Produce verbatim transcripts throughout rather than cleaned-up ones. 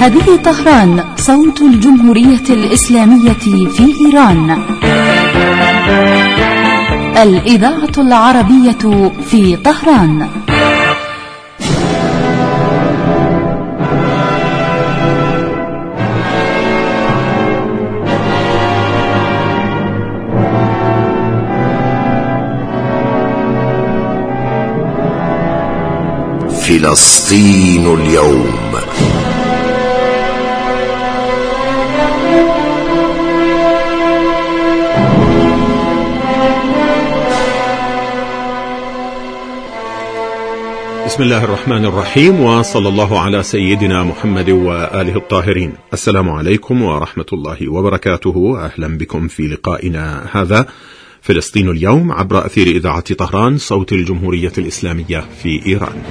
هذه طهران، صوت الجمهورية الإسلامية في إيران، الإذاعة العربية في طهران. فلسطين اليوم. بسم الله الرحمن الرحيم، وصلى الله على سيدنا محمد وآله الطاهرين. السلام عليكم ورحمة الله وبركاته. أهلا بكم في لقائنا هذا فلسطين اليوم عبر أثير إذاعة طهران، صوت الجمهورية الإسلامية في إيران.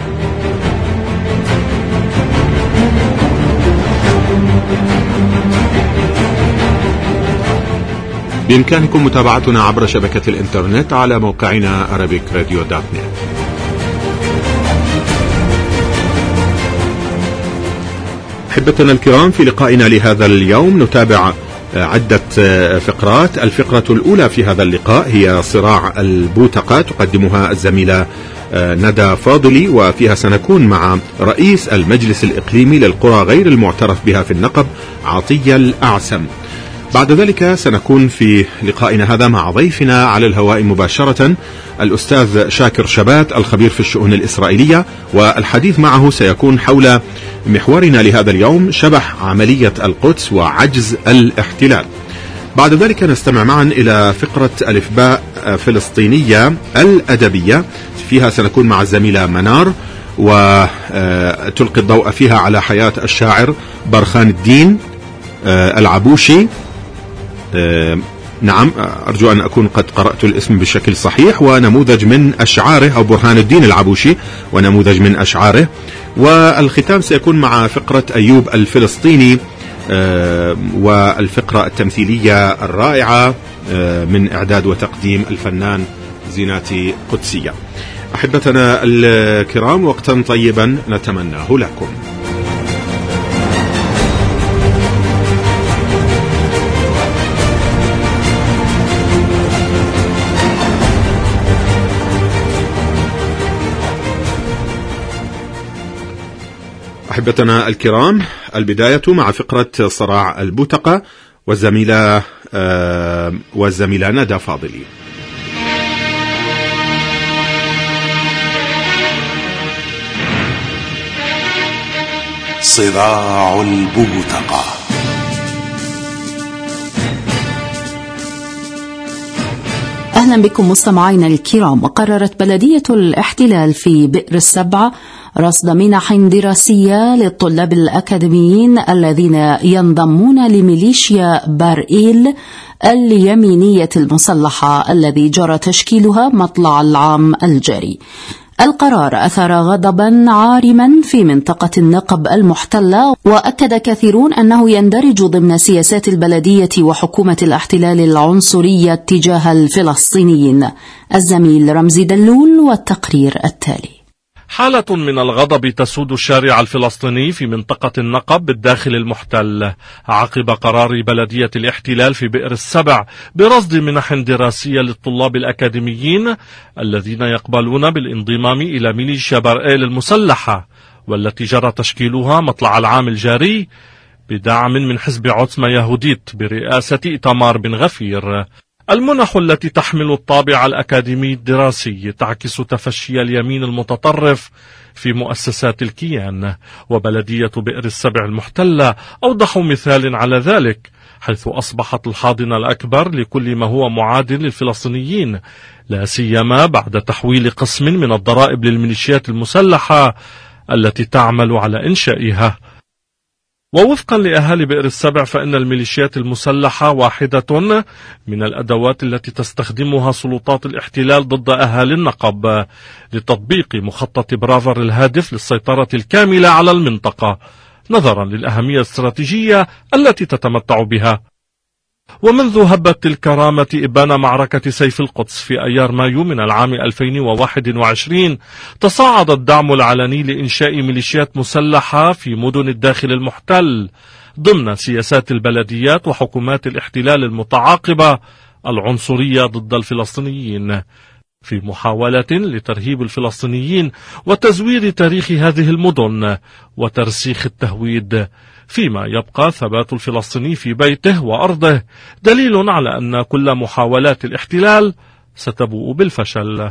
بإمكانكم متابعتنا عبر شبكة الإنترنت على موقعنا arabic radio dot net. أحبتنا الكرام، في لقائنا لهذا اليوم نتابع عدة فقرات. الفقرة الأولى في هذا اللقاء هي صراع البوتقة، تقدمها الزميلة ندى فاضلي، وفيها سنكون مع رئيس المجلس الإقليمي للقرى غير المعترف بها في النقب عطية الأعسم. بعد ذلك سنكون في لقائنا هذا مع ضيفنا على الهواء مباشرة الأستاذ شاكر شبات، الخبير في الشؤون الإسرائيلية، والحديث معه سيكون حول محورنا لهذا اليوم: شبح عملية القدس وعجز الاحتلال. بعد ذلك نستمع معا إلى فقرة الإفباء فلسطينية الأدبية، فيها سنكون مع الزميلة منار، وتلقي الضوء فيها على حياة الشاعر برخان الدين العبوشي. نعم، أرجو أن أكون قد قرأت الاسم بشكل صحيح، ونموذج من أشعاره، أو برهان الدين العبوشي ونموذج من أشعاره. والختام سيكون مع فقرة أيوب الفلسطيني والفقرة التمثيلية الرائعة من إعداد وتقديم الفنان زيناتي قدسية. أحبتنا الكرام، وقتا طيبا نتمناه لكم. أحبتنا الكرام، البداية مع فقرة صراع البوتقة، والزميلة آه والزميلة ندى فاضلي. صراع البوتقة. أهلا بكم مستمعينا الكرام. وقررت بلدية الاحتلال في بئر السبع رصد منح دراسية للطلاب الأكاديميين الذين ينضمون لميليشيا بارئيل اليمينية المسلحة الذي جرى تشكيلها مطلع العام الجاري. القرار أثار غضبا عارما في منطقة النقب المحتلة، وأكد كثيرون أنه يندرج ضمن سياسات البلدية وحكومة الاحتلال العنصرية تجاه الفلسطينيين. الزميل رمزي دلول والتقرير التالي. حالة من الغضب تسود الشارع الفلسطيني في منطقة النقب بالداخل المحتل عقب قرار بلدية الاحتلال في بئر السبع برصد منح دراسية للطلاب الأكاديميين الذين يقبلون بالانضمام إلى ميليشيا بارئيل المسلحة، والتي جرى تشكيلها مطلع العام الجاري بدعم من حزب عتمة يهوديت برئاسة إيتمار بن غفير. المنح التي تحمل الطابع الأكاديمي الدراسي تعكس تفشي اليمين المتطرف في مؤسسات الكيان، وبلدية بئر السبع المحتلة أوضح مثال على ذلك، حيث أصبحت الحاضنة الأكبر لكل ما هو معاد للفلسطينيين، لا سيما بعد تحويل قسم من الضرائب للميليشيات المسلحة التي تعمل على إنشائها. ووفقا لأهالي بئر السبع، فإن الميليشيات المسلحة واحدة من الأدوات التي تستخدمها سلطات الاحتلال ضد أهالي النقب لتطبيق مخطط برافر الهادف للسيطرة الكاملة على المنطقة، نظرا للأهمية الاستراتيجية التي تتمتع بها. ومنذ هبت الكرامة إبان معركة سيف القدس في أيار مايو من العام ألفين وواحد وعشرين، تصاعد الدعم العلني لإنشاء ميليشيات مسلحة في مدن الداخل المحتل ضمن سياسات البلديات وحكومات الاحتلال المتعاقبة العنصرية ضد الفلسطينيين، في محاولة لترهيب الفلسطينيين وتزوير تاريخ هذه المدن وترسيخ التهويد، فيما يبقى ثبات الفلسطيني في بيته وأرضه دليل على أن كل محاولات الاحتلال ستبوء بالفشل.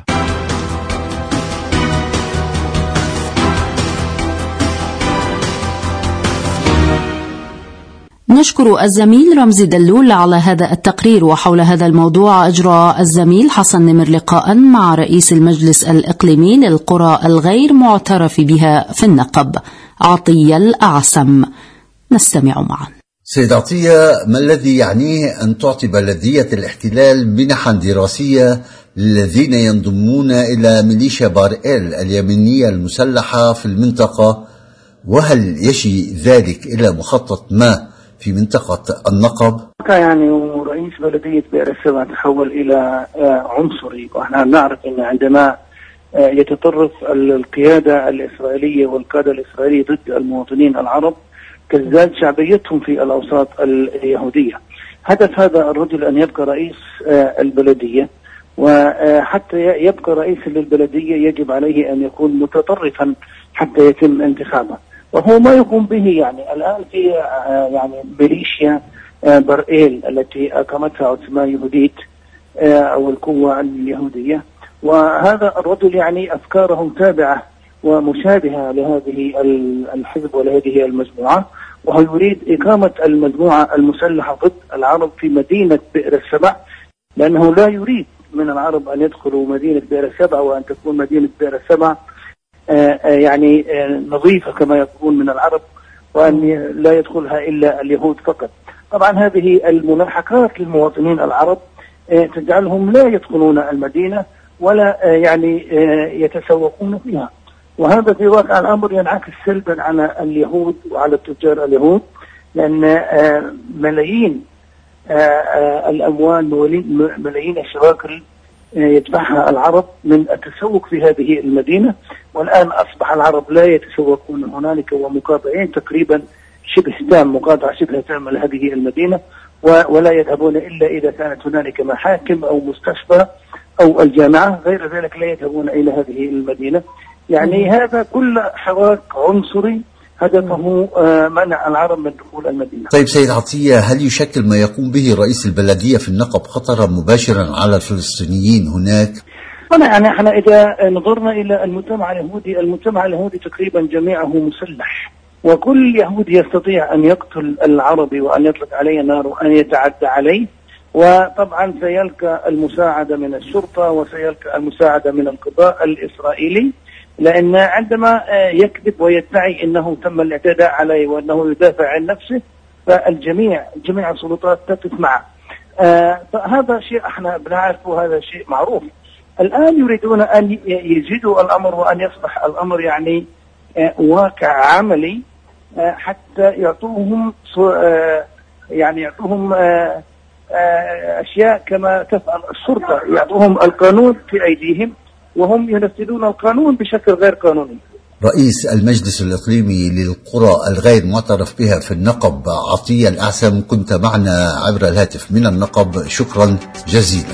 نشكر الزميل رمزي دلول على هذا التقرير. وحول هذا الموضوع أجرى الزميل حسن نمر لقاء مع رئيس المجلس الإقليمي للقرى الغير معترف بها في النقب عطية الأعسم. نستمع معا. سيد عطية، ما الذي يعنيه أن تعطي بلدية الاحتلال منحا دراسية للذين ينضمون إلى ميليشيا بار-إل اليمينية المسلحة في المنطقة؟ وهل يشي ذلك إلى مخطط ما في منطقة النقب؟ يعني رئيس بلدية بئر السبع تحول إلى عنصري، ونحن نعرف أن عندما يتطرف القيادة الإسرائيلية والقادة الإسرائيلية ضد المواطنين العرب تزداد شعبيتهم في الأوساط اليهودية. هدف هذا الرجل أن يبقى رئيس البلدية، وحتى يبقى رئيس للبلدية يجب عليه أن يكون متطرفا حتى يتم انتخابه، وهو ما يقوم به. يعني الآن في يعني ميليشيا بار-إل التي أقامتها عثمان يهوديت أو القوة اليهودية، وهذا الرجل يعني أفكاره تابعة ومشابهة لهذه الحزب ولهذه المجموعة، وهو يريد إقامة المجموعة المسلحة ضد العرب في مدينة بئر السبع، لأنه لا يريد من العرب أن يدخلوا مدينة بئر السبع وأن تكون مدينة بئر السبع يعني نظيفة كما يقولون من العرب، وأن لا يدخلها إلا اليهود فقط. طبعا هذه الملاحقات للمواطنين العرب تجعلهم لا يدخلون المدينة ولا يعني يتسوقون فيها، وهذا في واقع الأمر ينعكس سلبا على اليهود وعلى التجار اليهود، لأن ملايين الأموال ملايين الشواكل يدفعها العرب من التسوق في هذه المدينة، والآن أصبح العرب لا يتسوقون هنالك ومقاطعين تقريبا شبه تام، مقاطعة شبه تامة لهذه المدينة، ولا يذهبون إلا إذا كانت هنالك محاكم أو مستشفى أو الجامعة، غير ذلك لا يذهبون إلى هذه المدينة. يعني هذا كل حراك عنصري هدفه منع العرب من دخول المدينة. طيب سيد عطية، هل يشكل ما يقوم به رئيس البلدية في النقب خطرا مباشرا على الفلسطينيين هناك؟ يعني احنا إذا نظرنا إلى المجتمع اليهودي، المجتمع اليهودي تقريبا جميعه مسلح، وكل يهودي يستطيع أن يقتل العربي وأن يطلق عليه النار وأن يتعدى عليه، وطبعا سيلقى المساعدة من الشرطة وسيلقى المساعدة من القضاء الإسرائيلي، لأن عندما يكذب ويدعي أنه تم الاعتداء عليه وأنه يدافع عن نفسه فالجميع جميع السلطات تقف معه. آه فهذا شيء احنا بنعرفه، هذا شيء معروف. الآن يريدون أن يجدوا الأمر وأن يصبح الأمر يعني آه واقع عملي، آه حتى يعطوهم آه يعني يعطوهم آه آه أشياء كما تفعل الشرطة، يعطوهم القانون في أيديهم وهم ينفذون القانون بشكل غير قانوني. رئيس المجلس الإقليمي للقرى الغير معترف بها في النقب عطية الأعسم، كنت معنا عبر الهاتف من النقب، شكرا جزيلا.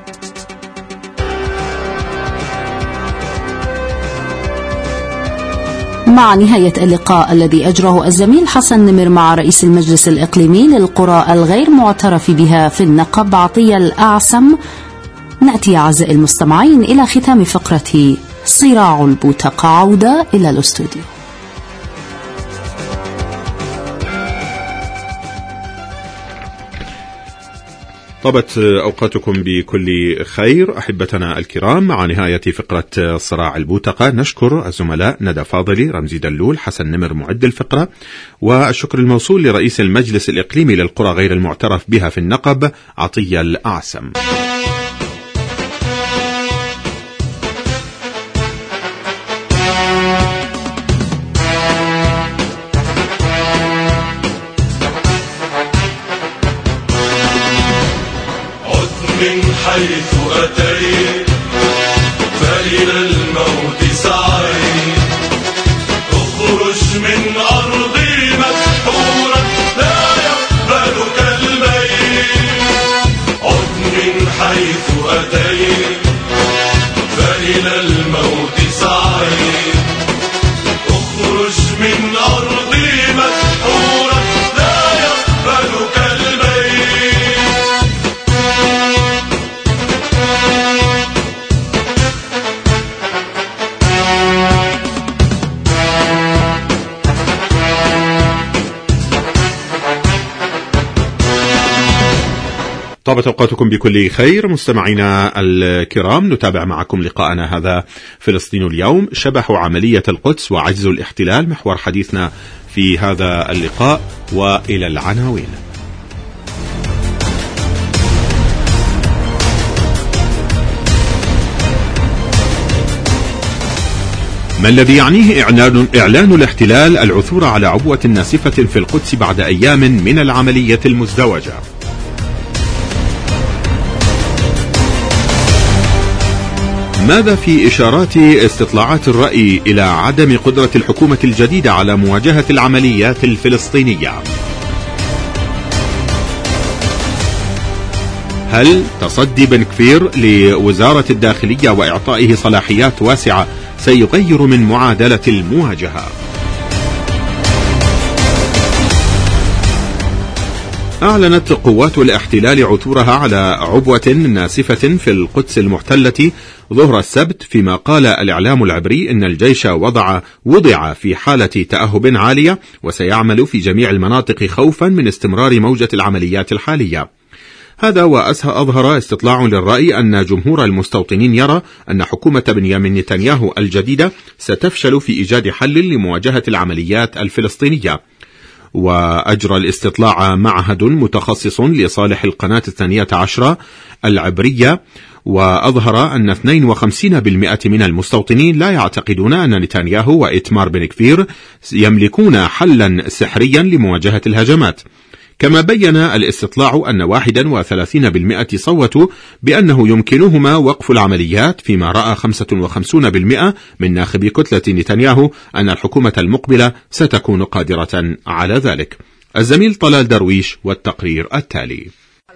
مع نهاية اللقاء الذي أجره الزميل حسن نمر مع رئيس المجلس الإقليمي للقرى الغير معترف بها في النقب عطية الأعسم، نأتي أعزائي المستمعين إلى ختام فقرة صراع البوتقة. عودة إلى الاستوديو. طابت أوقاتكم بكل خير أحبتنا الكرام. مع نهاية فقرة صراع البوتقة نشكر الزملاء ندى فاضلي، رمزي دلول، حسن نمر معد الفقرة، والشكر الموصول لرئيس المجلس الإقليمي للقرى غير المعترف بها في النقب عطية الأعسم. طابت أوقاتكم بكل خير. مستمعينا الكرام، نتابع معكم لقاءنا هذا فلسطين اليوم، شبح عملية القدس وعجز الاحتلال، محور حديثنا في هذا اللقاء. وإلى العناوين. ما الذي يعنيه إعلان, إعلان الاحتلال العثور على عبوة ناسفة في القدس بعد أيام من العملية المزدوجة؟ ماذا في إشارات استطلاعات الرأي إلى عدم قدرة الحكومة الجديدة على مواجهة العمليات الفلسطينية؟ هل تصدي بن كفير لوزارة الداخلية وإعطائه صلاحيات واسعة سيغير من معادلة المواجهة؟ أعلنت قوات الاحتلال عثورها على عبوة ناسفة في القدس المحتلة ظهر السبت، فيما قال الإعلام العبري إن الجيش وضع وضع في حالة تأهب عالية وسيعمل في جميع المناطق خوفا من استمرار موجة العمليات الحالية. هذا وأظهر استطلاع للرأي أن جمهور المستوطنين يرى أن حكومة بنيامين نتنياهو الجديدة ستفشل في إيجاد حل لمواجهة العمليات الفلسطينية. وأجرى الاستطلاع معهد متخصص لصالح القناة الثانية عشرة العبرية، وأظهر أن اثنين وخمسين بالمئة من المستوطنين لا يعتقدون أن نتنياهو وإتمار بن كفير يملكون حلا سحريا لمواجهة الهجمات. كما بين الاستطلاع أن واحد وثلاثين بالمئة صوتوا بأنه يمكنهما وقف العمليات، فيما رأى خمسة وخمسين بالمئة من ناخبي كتلة نتنياهو أن الحكومة المقبلة ستكون قادرة على ذلك. الزميل طلال درويش والتقرير التالي.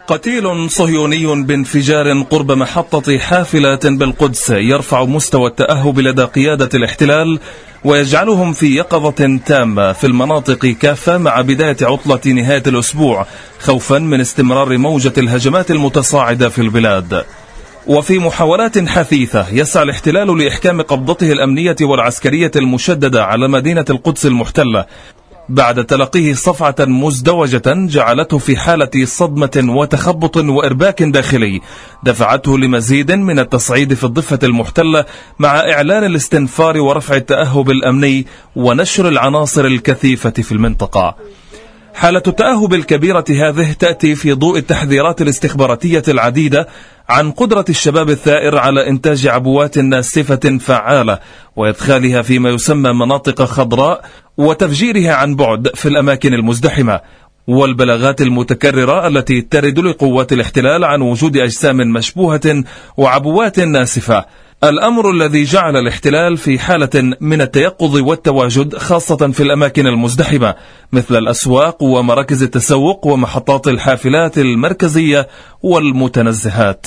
قتيل صهيوني بانفجار قرب محطة حافلة بالقدس يرفع مستوى التأهب لدى قيادة الاحتلال ويجعلهم في يقظة تامة في المناطق كافة مع بداية عطلة نهاية الأسبوع، خوفا من استمرار موجة الهجمات المتصاعدة في البلاد. وفي محاولات حثيثة يسعى الاحتلال لإحكام قبضته الأمنية والعسكرية المشددة على مدينة القدس المحتلة بعد تلقيه صفعة مزدوجة جعلته في حالة صدمة وتخبط وإرباك داخلي دفعته لمزيد من التصعيد في الضفة المحتلة، مع إعلان الاستنفار ورفع التأهب الأمني ونشر العناصر الكثيفة في المنطقة. حالة التأهب الكبيرة هذه تأتي في ضوء التحذيرات الاستخباراتية العديدة عن قدرة الشباب الثائر على إنتاج عبوات ناسفة فعالة وإدخالها فيما يسمى مناطق خضراء وتفجيرها عن بعد في الأماكن المزدحمة، والبلاغات المتكررة التي ترد لقوات الاحتلال عن وجود أجسام مشبوهة وعبوات ناسفة، الأمر الذي جعل الاحتلال في حالة من التيقظ والتواجد، خاصة في الأماكن المزدحمة مثل الأسواق ومراكز التسوق ومحطات الحافلات المركزية والمتنزهات.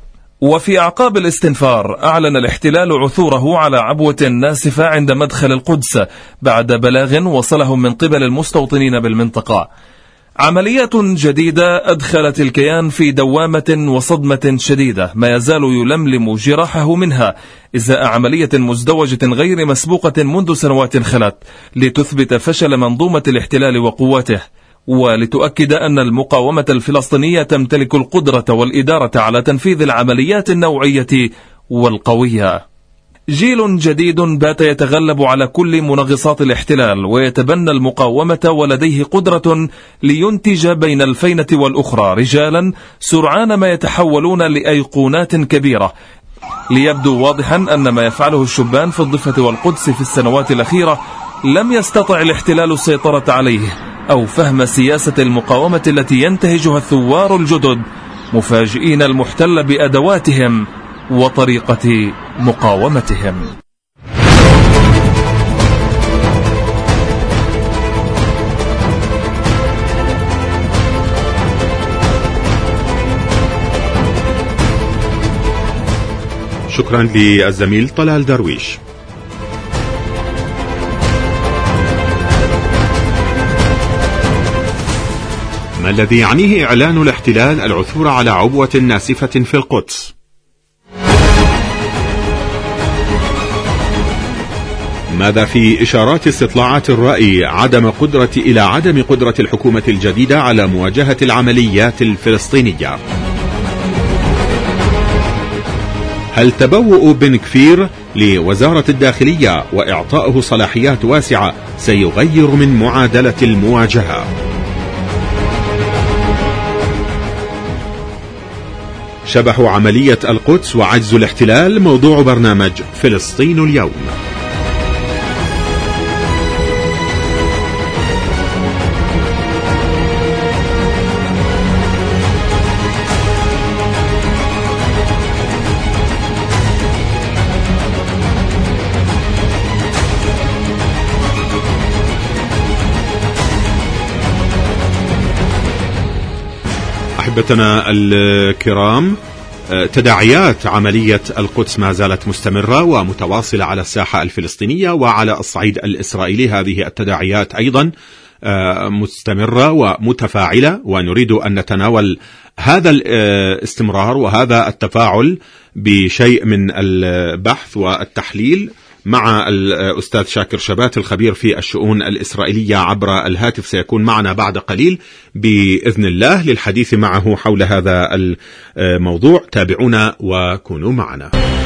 وفي أعقاب الاستنفار أعلن الاحتلال عثوره على عبوة ناسفة عند مدخل القدس بعد بلاغ وصله من قبل المستوطنين بالمنطقة. عمليات جديدة أدخلت الكيان في دوامة وصدمة شديدة ما يزال يلملم جراحه منها إزاء عملية مزدوجة غير مسبوقة منذ سنوات خلت لتثبت فشل منظومة الاحتلال وقواته، ولتؤكد أن المقاومة الفلسطينية تمتلك القدرة والإدارة على تنفيذ العمليات النوعية والقوية. جيل جديد بات يتغلب على كل منغصات الاحتلال ويتبنى المقاومة، ولديه قدرة لينتج بين الفينة والأخرى رجالا سرعان ما يتحولون لأيقونات كبيرة. ليبدو واضحا أن ما يفعله الشبان في الضفة والقدس في السنوات الأخيرة لم يستطع الاحتلال السيطرة عليه أو فهم سياسة المقاومة التي ينتهجها الثوار الجدد، مفاجئين المحتل بأدواتهم وطريقة مقاومتهم. شكرا للزميل طلال درويش. ما الذي يعنيه إعلان الاحتلال العثور على عبوة ناسفة في القدس؟ ماذا في إشارات استطلاعات الرأي عدم قدرة إلى عدم قدرة الحكومة الجديدة على مواجهة العمليات الفلسطينية؟ هل تبوؤ بن كفير لوزارة الداخلية وإعطائه صلاحيات واسعة سيغير من معادلة المواجهة؟ شبح عملية القدس وعجز الاحتلال موضوع برنامج فلسطين اليوم. أحبتنا الكرام، تداعيات عملية القدس ما زالت مستمرة ومتواصلة على الساحة الفلسطينية وعلى الصعيد الإسرائيلي. هذه التداعيات أيضا مستمرة ومتفاعلة، ونريد أن نتناول هذا الاستمرار وهذا التفاعل بشيء من البحث والتحليل مع الأستاذ شاكر شبات الخبير في الشؤون الإسرائيلية عبر الهاتف. سيكون معنا بعد قليل بإذن الله للحديث معه حول هذا الموضوع. تابعونا وكونوا معنا.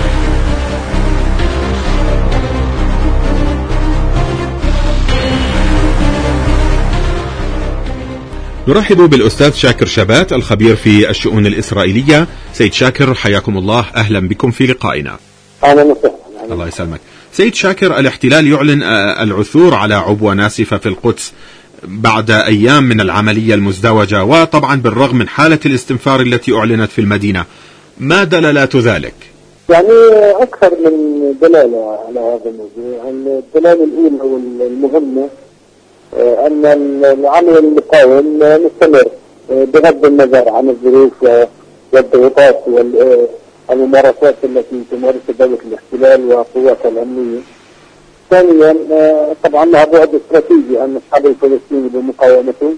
نرحب بالأستاذ شاكر شبات الخبير في الشؤون الإسرائيلية. سيد شاكر، حياكم الله، أهلا بكم في لقائنا. أهلا وسهلا. الله يسلمك. سيد شاكر، الاحتلال يعلن العثور على عبوة ناسفة في القدس بعد أيام من العملية المزدوجة، وطبعا بالرغم من حالة الاستنفار التي أعلنت في المدينة. ما دلالات ذلك؟ يعني أكثر من دلالة على هذا الموضوع. الدلالة الأولى والمهمة أن العمل المقاوم مستمر بغض النظر عن الظروف والضغوطات والممارسات التي تمارسها دولة الاحتلال وقواتها الأمنية. ثانيا طبعا لها بعد استراتيجي أن الشعب الفلسطيني بمقاومته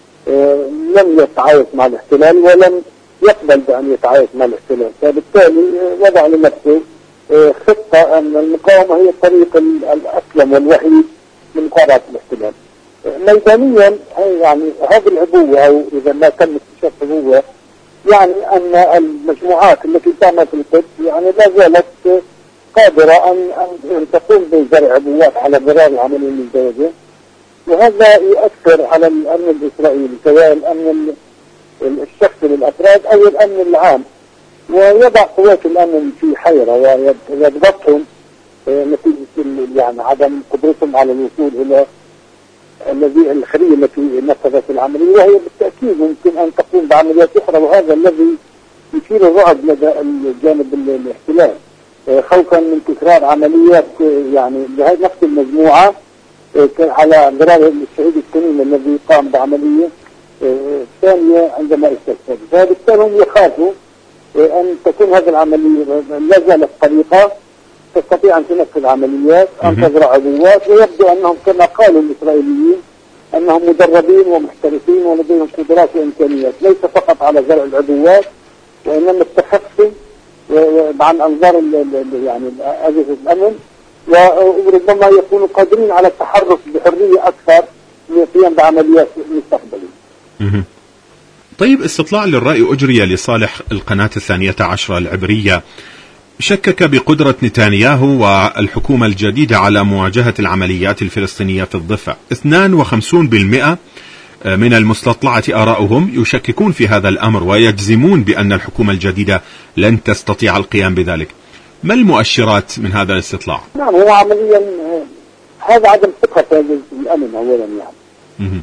لم يتعايش مع الاحتلال ولم يقبل بأن يتعايش مع الاحتلال، فبالتالي وضع لنفسه خطة أن المقاومة هي الطريق الأسلم والوحيد من مقاومة الاحتلال. ميدانيا يعني هذه العبوة، أو إذا ما تم اكتشاف عبوة، يعني أن المجموعات التي تعمل في القدس يعني لا زالت قادرة أن أن تقوم بزرع عبوات على غرار العملية المزدوجة، وهذا يؤثر على الأمن الإسرائيلي، سواء الأمن الشخصي للأفراد أو الأمن العام، ويضع قوات الأمن في حيرة ويضغطهم نتيجة يعني عدم قدرتهم على الوصول إلى الذي الخلية التي نفذت العملية، وهي بالتأكيد ممكن أن تقوم بعمليات أخرى، وهذا الذي يثير الرعب لدى الجانب الاحتلال خوفا من تكرار عمليات يعني بهذه نفس المجموعة على غرار الشهيد السنين الذي قام بعملية ثانية عندما استشهد. فبالتالي هم يخافوا أن تكون هذه العملية لا زالت طريقة تستطيع أن تنفذ عمليات، أن تزرع عبوات، ويبدو أنهم كما قالوا الإسرائيليين أنهم مدربين ومحترفين ولديهم قدرات وإمكانيات ليس فقط على زرع العبوات، وإنما التخفي عن أنظار يعني أجهزة الأمن، وربما يكونوا قادرين على التحرك بحرية أكثر للقيام بعمليات مستقبلية. طيب، استطلاع للرأي أجري لصالح القناة الثانية عشرة العبرية شكك بقدرة نتنياهو والحكومة الجديدة على مواجهة العمليات الفلسطينية في الضفة. اثنين وخمسين بالمئة من المستطلعة آراؤهم يشككون في هذا الأمر ويجزمون بأن الحكومة الجديدة لن تستطيع القيام بذلك. ما المؤشرات من هذا الاستطلاع؟ نعم، هو عمليا هذا عدم ثقة في الأمن أولا يعني،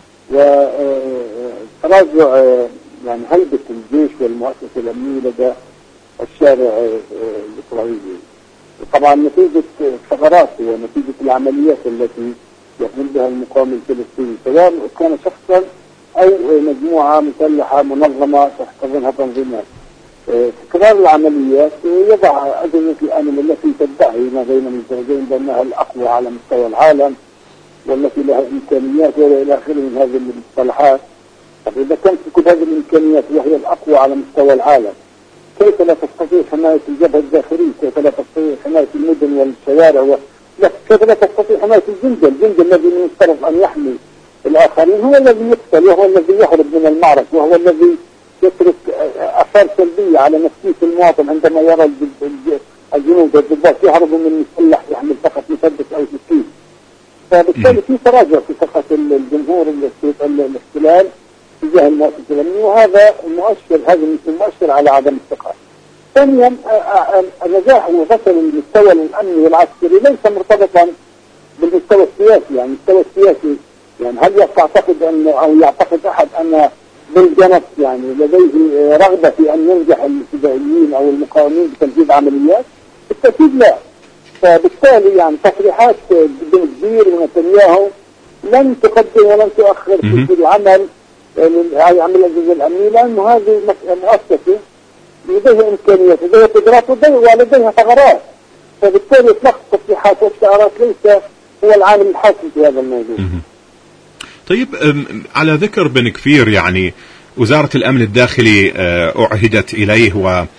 وتراجع يعني هيبة الجيش والمؤسسة الأمنية لدى الشارع الإسرائيلي، طبعا نتيجة ثغرات ونتيجة العمليات التي يقوم بها المقاومة الفلسطيني، سواء كان شخصا أو مجموعة مسلحة منظمة تحتضنها تنظيمات. تكرار العمليات يضع أجهزة الأمن التي تدعي ما بين المزدوجين بأنها الأقوى على مستوى العالم والتي لها إمكانيات وإلى آخره من هذه المصطلحات. طيب إذا كانت تكون هذه الإمكانيات وهي الأقوى على مستوى العالم، كيف لا تستطيع حماية الجبهة الداخلية؟ كيف لا تستطيع حماية المدن والشوارع؟ و... لا، كيف لا تستطيع حماية الجندي؟ الجندي الذي من الطرف أن يحمي الآخرين هو الذي يقتل، وهو الذي يهرب من المعركة، وهو الذي يترك آثار سلبية على نفسية المواطن عندما يرى الجنود والضباط يهربوا من مسلح يحمل فقط مسدس أو سكين. فبالتالي في تراجع في ثقة الجمهور الاحتلال تجاه المؤسسة الأمنية، وهذا مؤشر، هذا مؤشر على عدم الثقة. ثانيا النجاح وفشل المستوى الأمني والعسكري ليس مرتبطا بالمستوى السياسي. يعني المستوى السياسي يعني هل يعتقد أن أو يعتقد أحد أن بالجنب يعني لديه رغبة في أن ينجح الفدائيين أو المقاومين بتنفيذ عمليات؟ بالتأكيد لا. فبالتالي يعني تصريحات بن كبير ونتنياهو لن تقدم ولن تؤخر في العمل عمل الجزء الأمني، لأنه هذه مؤسسة لديها إمكانيات، لديها قدرات ولديها ثغرات. فبالتالي إطلاق التصريحات والشعارات ليس هو العامل الحاسم في هذا الموضوع. طيب، على ذكر بن كفير، يعني وزارة الأمن الداخلي أعهدت إليه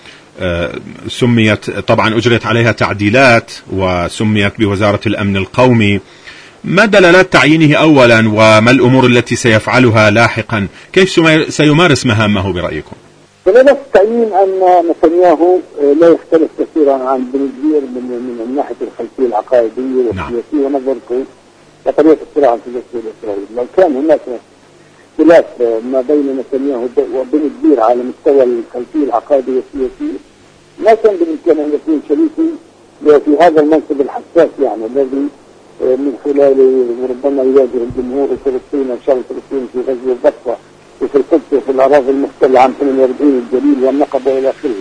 وسميت، طبعا أجرت عليها تعديلات وسميت بوزارة الأمن القومي. ما دلالات تعيينه أولا، وما الأمور التي سيفعلها لاحقا؟ كيف سيمارس مهامه برأيكم؟ دلالات التعيين أن نتنياهو لا يختلف كثيرا عن بن كفير من من ناحية الخلفية العقائدية والسياسية ونظرته وطريقة الصراع في إسرائيل. لو كان هناك اختلاف ما بين نتنياهو وبن كفير على مستوى الخلفية العقائدية والسياسية ما كان بالإمكان أن يكون شريكي في هذا المنصب الحساس، يعني الذي من خلاله ربما يواجه الجمهور الفلسطيني والشعب الفلسطيني في غزة والضفة وفي القدس وفي الأراضي المحتلة عام ثمانية وأربعين الجليل والنقب وإلى آخره.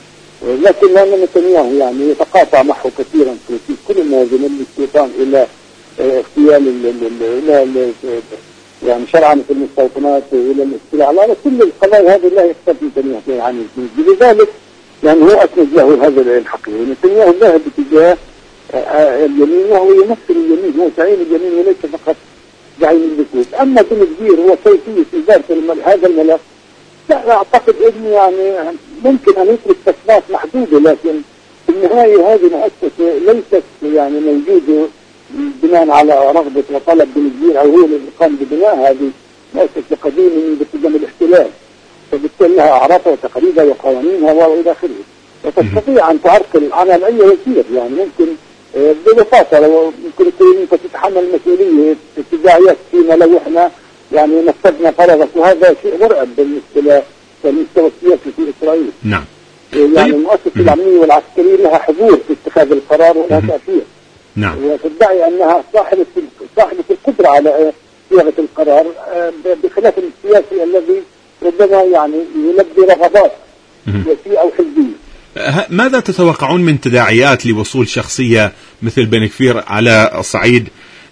لكن لأن نتنياهو يعني يتقاطع معه كثيرا في كل ما يميل الاستيطان إلى اغتيال إلى يعني شرعنة المستوطنات إلى الاستيلاء على كل القضايا هذه لا يختلف نتنياهو يعني. لذلك يعني هو أسند له هذا الحقيقة. نتنياهو ذهب باتجاه اليمين وهو يمثل اليمين، هو زعيم اليمين وليس فقط زعيم الليكود. أما بن كفير هو كيفية إدارة هذا الملف لا أعتقد إنه يعني ممكن أن يترك تصنيفات محدودة، لكن في النهاية هذه مؤسسة ليست يعني موجودة بناء على رغبة وطلب بن كفير أو هو اللي قام ببناء هذه مؤسسة قديمة من قدام الاحتلال، فبالتالي لها أعرافها وتقاليدها وقوانينها وإلى آخره، وتستطيع أن تعرقل عمل أي يسير. يعني ممكن ببساطة لو ممكن تكون أنت تتحمل مسؤولية اتجاهيات فيما لو إحنا يعني نفذنا فرضك، وهذا شيء مرعب بالنسبة للمستوى السياسي في إسرائيل. نعم. يعني طيب. المؤسسة الأمنية والعسكرية لها حضور في اتخاذ القرار ولها تأثير. نعم. وتدعي أنها صاحبة صاحبة القدرة على صياغة القرار بخلاف السياسي الذي ربما يعني يلبي رغبات سياسية أو حزبية. ماذا تتوقعون من تداعيات لوصول شخصية مثل بن كفير على صعيد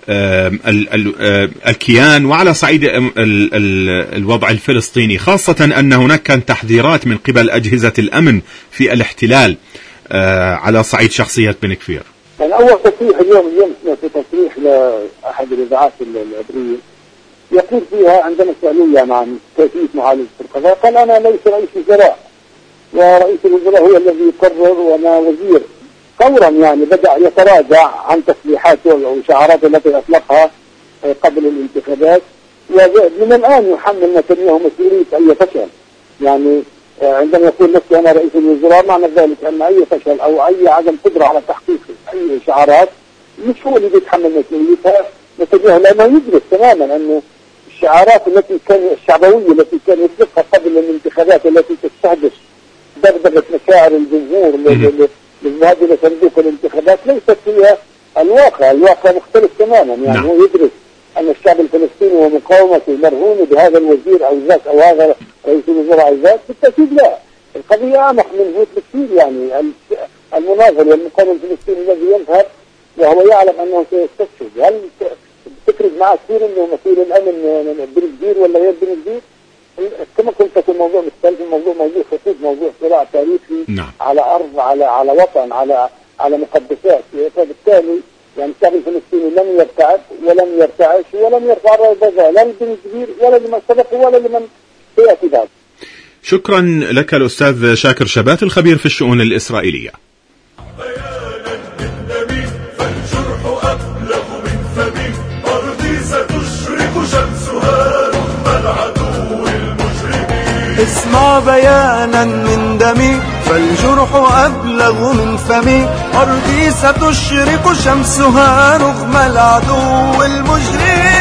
الكيان وعلى صعيد الوضع الفلسطيني، خاصة أن هناك كان تحذيرات من قبل أجهزة الأمن في الاحتلال على صعيد شخصية بن كفير؟ يعني أول تصريح اليوم اليوم في تصريح لأحد الإذاعات العبرية يقول فيها عندما سألوه يعني عن كيفية معالجة القضاء قال أنا ليس رئيس وزراء، ورئيس الوزراء هو الذي يقرر وأنا وزير. فورا يعني بدأ يتراجع عن تصريحاته وشعاراته التي أطلقها قبل الانتخابات، ومن الآن يحمل نتنياهو مسؤولية أي فشل. يعني عندما يقول نفسي أنا رئيس الوزراء معنى ذلك أن أي فشل أو أي عدم قدرة على تحقيق أي شعارات مش هو اللي بيتحمل مسؤوليتها. نتنياهو لأنه يدرك تماما أنه الشعارات التي كان الشعبوية التي كان يطلقها قبل الانتخابات التي تستهدف دغدغة مشاعر الجمهور للذهاب إلى صندوق الانتخابات ليست فيها الواقع. الواقع مختلف تماما. يعني نعم. هو يدرك أن الشعب الفلسطيني ومقاومته مرهون بهذا الوزير أو ذاك أو هذا رئيس الوزراء أو ذاك. بالتأكيد لا، القضية أعمق من هيك بكثير. يعني المناضل والمقاوم الفلسطيني الذي يذهب وهو يعلم أنه سيستشهد، هل تفرق معه كثير أنه مسؤول الأمن بن كفير ولا غير بن كفير؟ كما قلت في الموضوع مختلف، الموضوع موضوع خطير، موضوع صراع تاريخي نعم. على أرض، على على وطن، على على مقدسات. فبالتالي يعني الشعب الفلسطيني لم يرتعد ولم يرتعش ولم يرفع الرأي لا لبن كفير ولا لمن سبق ولا لمن سيأتي بعد. شكرا لك الأستاذ شاكر شبات الخبير في الشؤون الإسرائيلية. اسمع بيانا من دمي فالجرح أبلغ من فمي، أرضي ستشرق شمسها رغم العدو المجرم.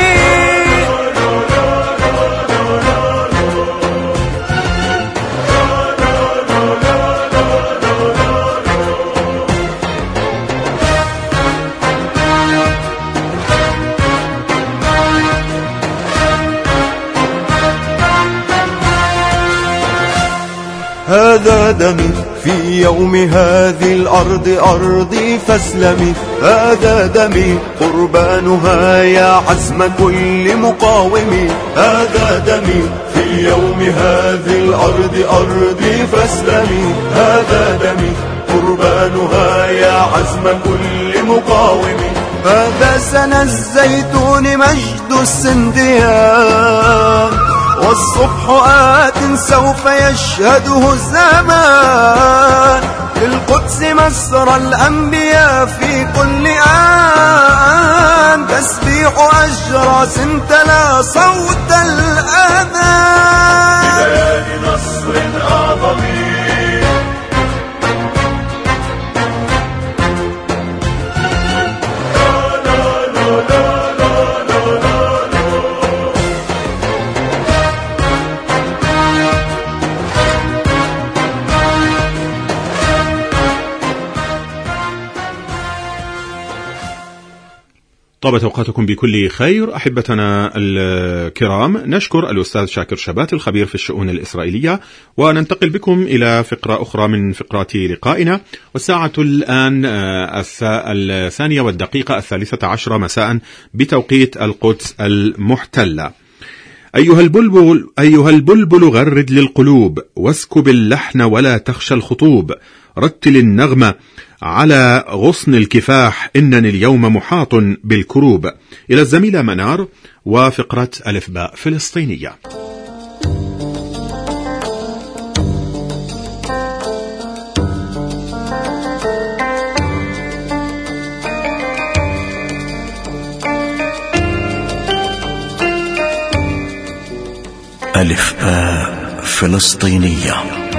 هذا دمي في يوم هذه الأرض أرضي فاسلمي، هذا دمي قربانها يا عزم كل مقاوم، هذا دمي في يوم هذه الأرض أرضي فاسلمي، هذا دمي قربانها يا عزم كل مقاوم. هذا سنى الزيتون مجد السنديان، والصبح آت سوف يشهده الزمان، للقدس مسرى الأنبياء في كل آن، تسبيح أجراس تلا صوت الأذان بليالي نصر أعظم. طابت أوقاتكم بكل خير أحبتنا الكرام. نشكر الأستاذ شاكر شبات الخبير في الشؤون الإسرائيلية، وننتقل بكم إلى فقرة أخرى من فقرات لقائنا. والساعة الآن الثانية والدقيقة الثالثة عشرة مساء بتوقيت القدس المحتلة. أيها البلبل, أيها البلبل غرد للقلوب، واسكب اللحن ولا تخشى الخطوب، رتل النغمة على غصن الكفاح، إنني اليوم محاط بالكروب. إلى الزميلة منار وفقرة ألف باء فلسطينية. ألف باء فلسطينية.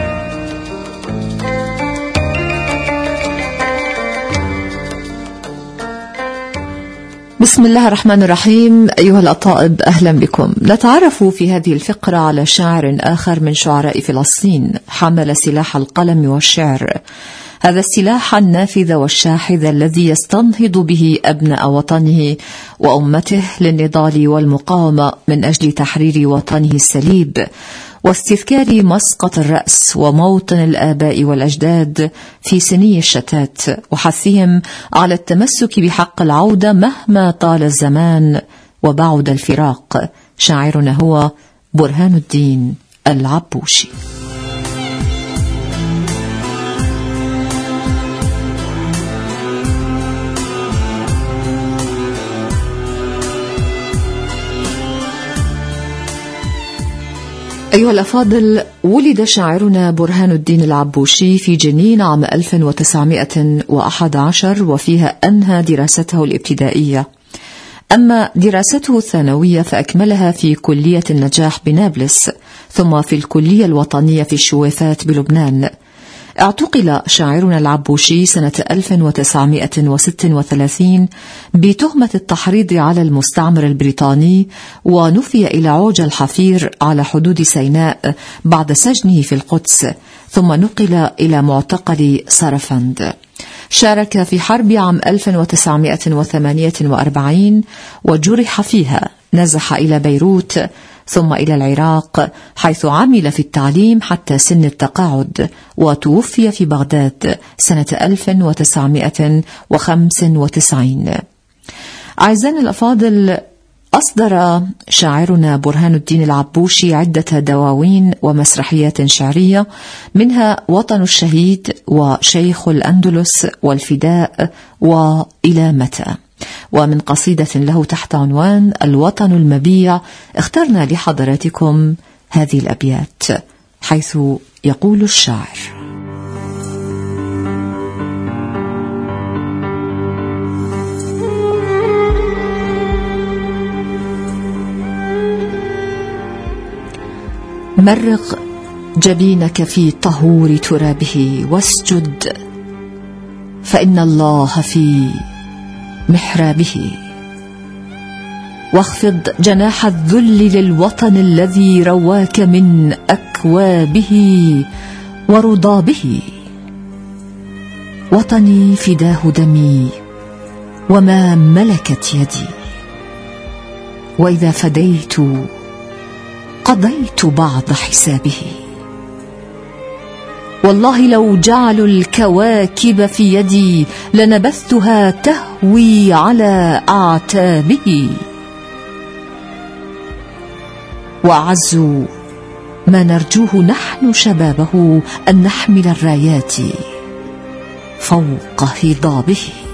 بسم الله الرحمن الرحيم. أيها الأطائب، أهلا بكم. نتعرف في هذه الفقرة على شاعر آخر من شعراء فلسطين حمل سلاح القلم والشعر، هذا السلاح النافذ والشاحذ الذي يستنهض به أبناء وطنه وأمته للنضال والمقاومة من أجل تحرير وطنه السليب واستذكار مسقط الرأس وموطن الآباء والأجداد في سني الشتات، وحثهم على التمسك بحق العودة مهما طال الزمان وبعد الفراق. شاعرنا هو برهان الدين العبوشي. أيها الأفاضل، ولد شاعرنا برهان الدين العبوشي في جنين عام ألف وتسعمائة وأحد عشر، وفيها أنهى دراسته الابتدائية. أما دراسته الثانوية فأكملها في كلية النجاح بنابلس، ثم في الكلية الوطنية في الشويفات بلبنان. اعتقل شاعرنا العبوشي سنة ألف وتسعمائة وستة وثلاثين بتهمة التحريض على المستعمر البريطاني، ونفي إلى عوج الحفير على حدود سيناء بعد سجنه في القدس، ثم نقل إلى معتقل سرفند. شارك في حرب عام ألف وتسعمائة وثمانية وأربعين وجرح فيها، نزح إلى بيروت ثم إلى العراق، حيث عمل في التعليم حتى سن التقاعد، وتوفي في بغداد سنة ألف وتسعمائة وخمسة وتسعين. أعزائنا الأفاضل، أصدر شاعرنا برهان الدين العبوشي عدة دواوين ومسرحيات شعرية، منها وطن الشهيد وشيخ الأندلس والفداء وإلى متى. ومن قصيدة له تحت عنوان الوطن المبيع اخترنا لحضراتكم هذه الأبيات، حيث يقول الشاعر: مرق جبينك في طهور ترابه واسجد، فإن الله في محرابه. واخفض جناح الذل للوطن الذي رواك من أكوابه ورضابه. وطني فداه دمي وما ملكت يدي، وإذا فديت قضيت بعض حسابه. والله لو جعلوا الكواكب في يدي لنبثتها تهوي على أعتابه. وأعز ما نرجوه نحن شبابه أن نحمل الرايات فوق هضابه.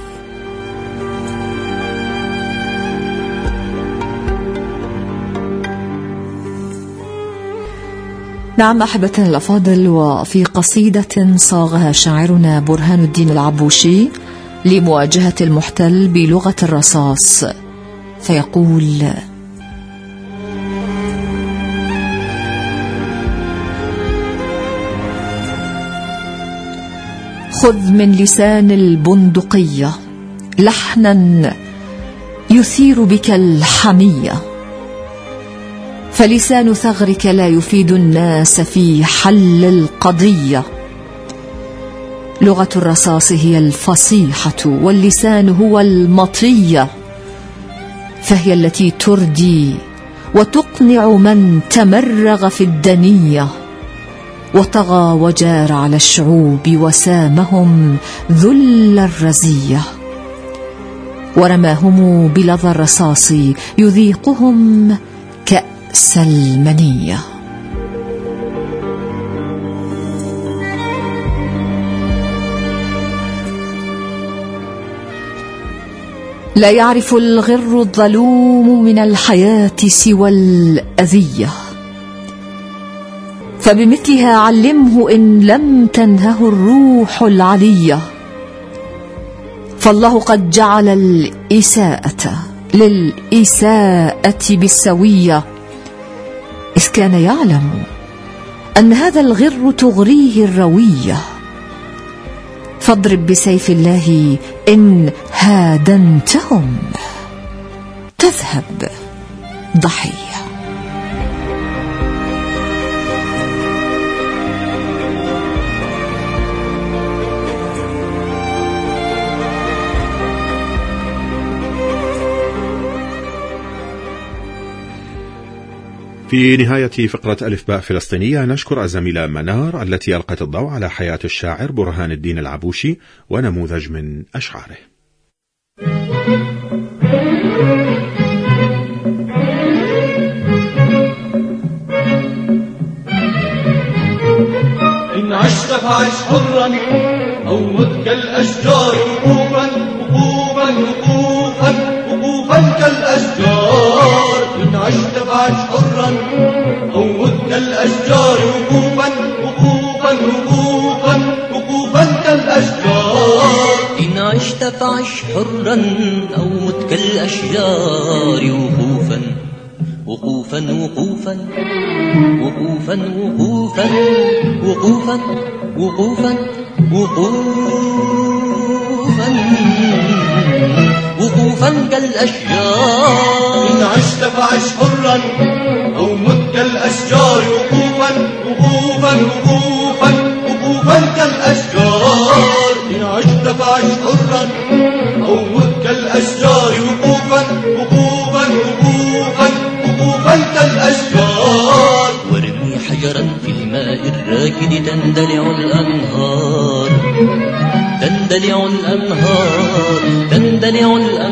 نعم أحبتنا الأفاضل، وفي قصيدة صاغها شاعرنا برهان الدين العبوشي لمواجهة المحتل بلغة الرصاص، فيقول: خذ من لسان البندقية لحنا يثير بك الحمية، فلسان ثغرك لا يفيد الناس في حل القضية. لغة الرصاص هي الفصيحة واللسان هو المطية، فهي التي تردي وتقنع من تمرغ في الدنية، وطغى وجار على الشعوب وسامهم ذل الرزية، ورماهم بلظى الرصاص يذيقهم كأس المنية. لا يعرف الغر الظلوم من الحياة سوى الأذية، فبمثلها علمه إن لم تنهه الروح العلية. فالله قد جعل الإساءة للإساءة بالسوية، إذ كان يعلم أن هذا الغر تغريه الروية. فاضرب بسيف الله إن هادنتهم تذهب ضحية. في نهاية فقرة ألف باء فلسطينية نشكر الزميلة منار التي ألقت الضوء على حياة الشاعر برهان الدين العبوشي ونموذج من أشعاره. إن عشت فعش حرا أو مت كالأشجار وقوفا وقوفا وقوفا وقوفا كالأشجار. إن عشت فعش حرا أو مت كالأشجار وقوفا وقوفا وقوفا وقوفا كالأشجار. إن عشت فعش حرا أو مت كالأشجار وقوفا وقوفا وقوفا وقوفا وقوفا وقوفا وقوفا وقوفا وقوفا كالأشجار. إن عشت فعش حرا أو مت كالأشجار وقوفا وقوفا وقوفا وقوفا كالأشجار. إن عشت فعش حرا أو مت كالأشجار وقوفا وقوفا وقوفا وقوفا كالأشجار. وارمي حجرا في الماء الراكد تندلع الأنهار تندلع الأنهار تندلع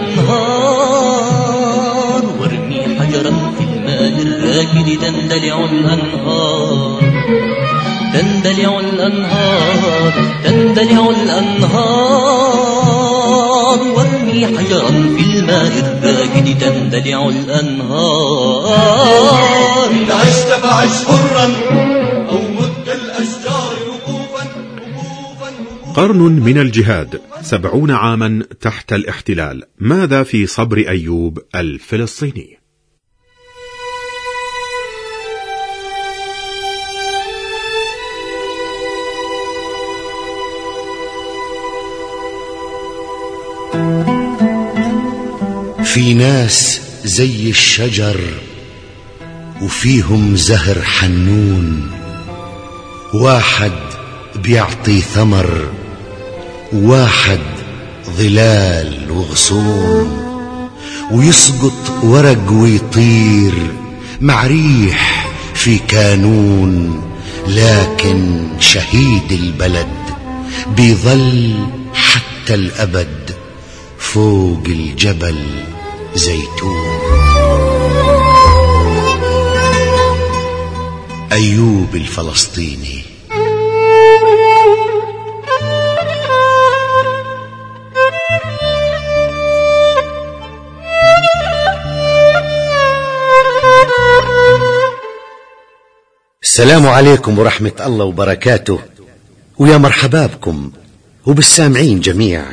الأنهار. وارمي حجرا في الماء الراكد تندلع الأنهار تندلع الأنهار تندلع الأنهار. وارمي حجرا في الماء الراكد تندلع الأنهار. إن عشت فعش حرا أو مت كالأشجار وقوفا وقوفا. قرن من الجهاد، سبعون عاما تحت الاحتلال، ماذا في صبر أيوب في ناس زي الشجر وفيهم زهر حنون، واحد بيعطي ثمر واحد ظلال وغصون، ويسقط ورق ويطير مع ريح في كانون، لكن شهيد البلد بيظل حتى الأبد فوق الجبل زيتون. أيوب الفلسطيني. السلام عليكم ورحمة الله وبركاته، ويا مرحبا بكم وبالسامعين جميع.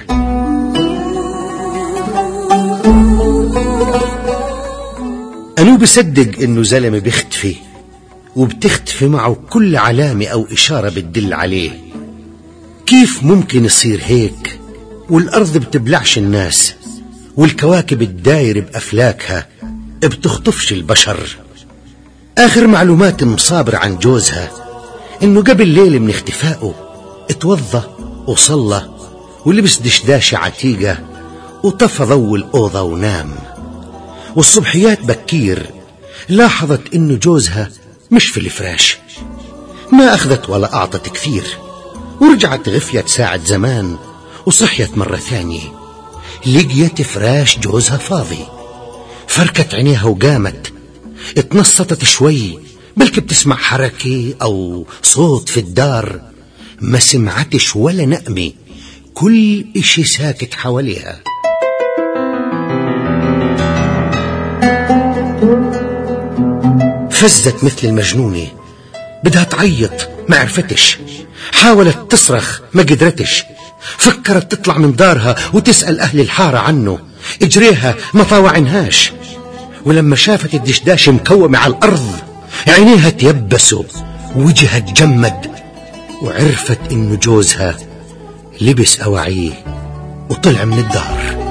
أنا بصدق إنه زلمة بيختفي وبتختفي معه كل علامة أو إشارة بتدل عليه. كيف ممكن يصير هيك والأرض بتبلعش الناس والكواكب الداير بأفلاكها بتخطفش البشر؟ آخر معلومات مصابر عن جوزها إنه قبل ليلة من اختفائه اتوضى وصلى ولبس دشداشة عتيقة وطفى ضوء الأوضة ونام. والصبحيات بكير لاحظت إنه جوزها مش في الفراش، ما أخذت ولا أعطت كثير، ورجعت غفيت ساعة زمان وصحيت مرة ثانية لقيت فراش جوزها فاضي. فركت عينيها وقامت، اتنصتت شوي بلكي بتسمع حركة أو صوت في الدار، ما سمعتش ولا نقمة، كل إشي ساكت حواليها. فزت مثل المجنونة، بدها تعيط ما عرفتش، حاولت تصرخ ما قدرتش، فكرت تطلع من دارها وتسأل أهل الحارة عنه، اجريها ما طاوعنهاش. ولما شافت الدشداش مكومة على الأرض عينيها تيبسوا وجهها تجمد، وعرفت إنه جوزها لبس أواعيه وطلع من الدار.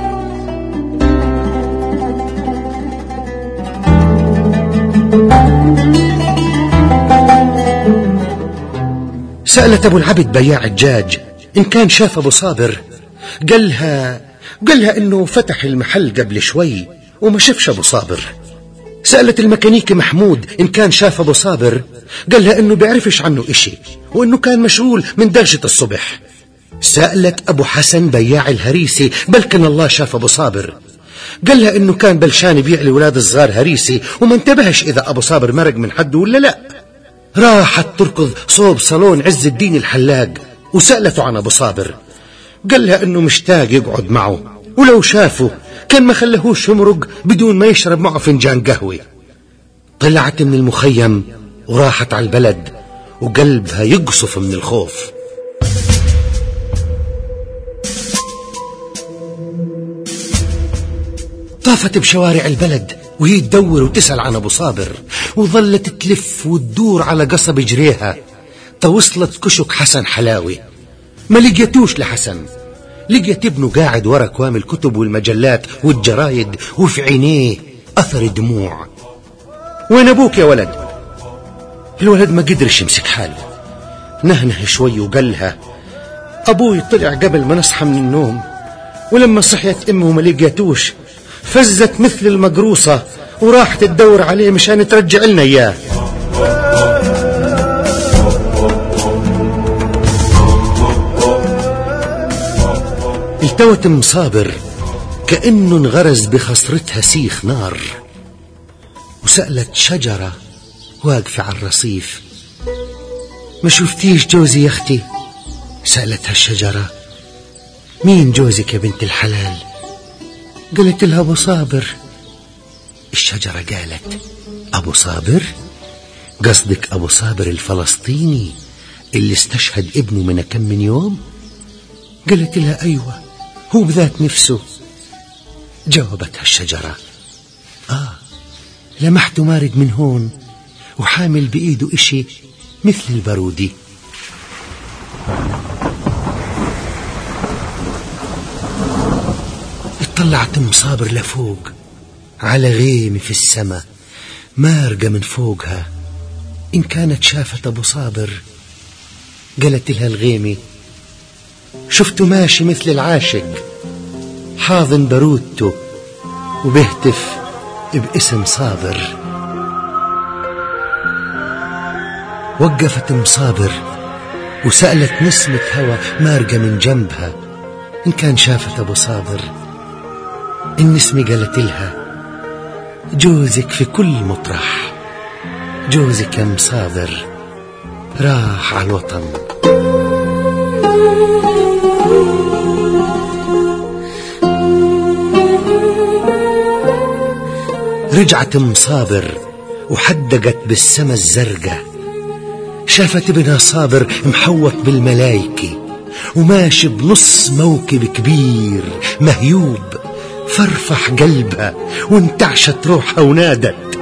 سألت أبو العبد بياع الدجاج إن كان شاف أبو صابر، قالها قالها إنه فتح المحل قبل شوي وما شافش أبو صابر. سألت الميكانيكي محمود إن كان شاف أبو صابر، قالها إنه بيعرفش عنه إشي وإنه كان مشغول من درجة الصبح. سألت أبو حسن بياع الهريسي بلكن الله شاف أبو صابر، قالها إنه كان بلشان بيع لولاد الصغار هريسي وما انتبهش إذا أبو صابر مرق من حده ولا لا. راحت تركض صوب صالون عز الدين الحلاق وسألته عن أبو صابر، قالها إنه مشتاق يقعد معه ولو شافه كان ما خلهوش يمرق بدون ما يشرب معه فنجان قهوة. طلعت من المخيم وراحت على البلد وقلبها يقصف من الخوف. طافت بشوارع البلد وهي تدور وتسأل عن أبو صابر، وظلت تلف وتدور على قصب جريها توصلت كشك حسن حلاوي. ما لقيتوش لحسن، لقيت ابنه قاعد ورا كوام الكتب والمجلات والجرايد وفي عينيه أثر دموع. وين أبوك يا ولد؟ الولد ما قدرش يمسك حاله، نهنه شوي وقالها أبوي طلع قبل ما نصحى من النوم، ولما صحيت أمه ما لقيتوش فزت مثل المقروصة وراحت تدور عليه مشان ترجع لنا إياه. التوت مصابر كأنه انغرز بخصرتها سيخ نار، وسألت شجرة واقفة على الرصيف ما شفتيش جوزي يا أختي؟ سألتها الشجرة مين جوزك يا بنت الحلال؟ قالت لها أبو صابر. الشجرة قالت أبو صابر؟ قصدك أبو صابر الفلسطيني اللي استشهد ابنه من كم من يوم؟ قالت لها أيوة هو بذات نفسه. جاوبتها الشجرة آه لمحته مارد من هون وحامل بإيده إشي مثل البارودي. طلعت ام صابر لفوق على غيمة في السما مارقة من فوقها. إن كانت شافت أبو صابر قالت لها الغيمة شفته ماشي مثل العاشق حاضن برودته وبهتف باسم صابر. وقفت ام صابر وسألت نسمة هوا مارقة من جنبها إن كان شافت أبو صابر. النسمة قالت لها جوزك في كل مطرح، جوزك يا ام صابر راح على الوطن. رجعت ام صابر وحدقت بالسما الزرقاء، شافت ابنها صابر محوط بالملايكة وماشي بنص موكب كبير مهيوب. فرفح قلبها وانتعشت روحها ونادت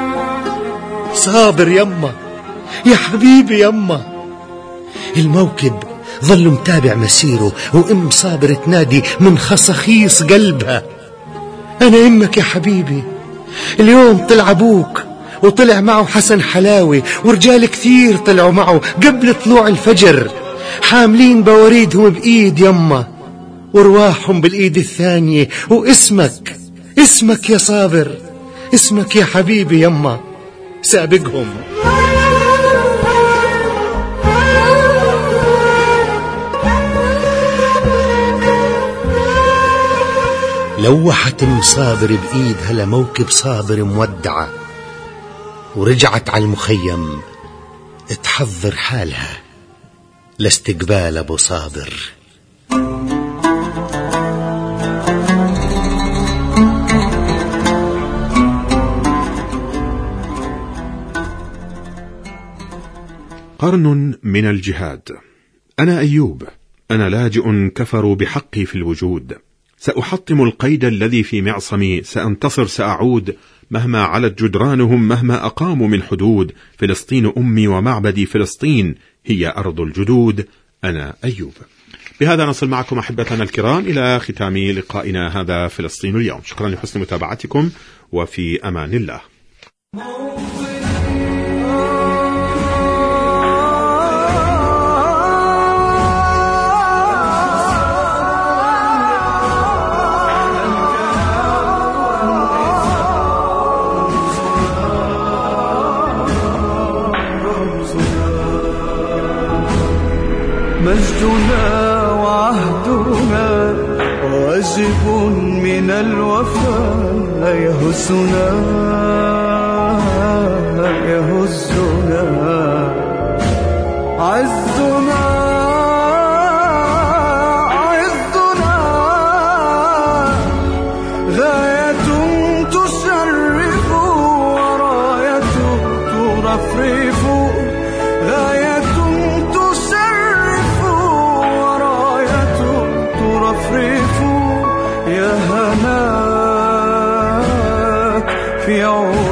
صابر يما يا حبيبي يما. الموكب ظل متابع مسيره وام صابر تنادي من خصخيص قلبها انا امك يا حبيبي. اليوم طلع ابوك وطلع معه حسن حلاوي ورجال كثير طلعوا معه قبل طلوع الفجر حاملين بوريدهم بإيد يما ورواحهم بالإيد الثانية واسمك اسمك يا صابر اسمك يا حبيبي يما سابقهم. لوحت ام صابر بإيدها لموكب صابر مودعة ورجعت على المخيم تحضر حالها لاستقبال أبو صابر. قرن من الجهاد. أنا أيوب، أنا لاجئ كفروا بحقي في الوجود. سأحطم القيد الذي في معصمي، سأنتصر سأعود مهما علت جدرانهم، مهما أقاموا من حدود. فلسطين أمي ومعبدي، فلسطين هي أرض الجدود. أنا أيوب. بهذا نصل معكم أحبتنا الكرام إلى ختام لقائنا هذا فلسطين اليوم. شكرا لحسن متابعتكم وفي أمان الله. مجدنا وعهدنا واجب من الوفاء يهزنا يهزنا عزنا عزنا غاية تشرف وراية ترفرف غاية يا هناك في عود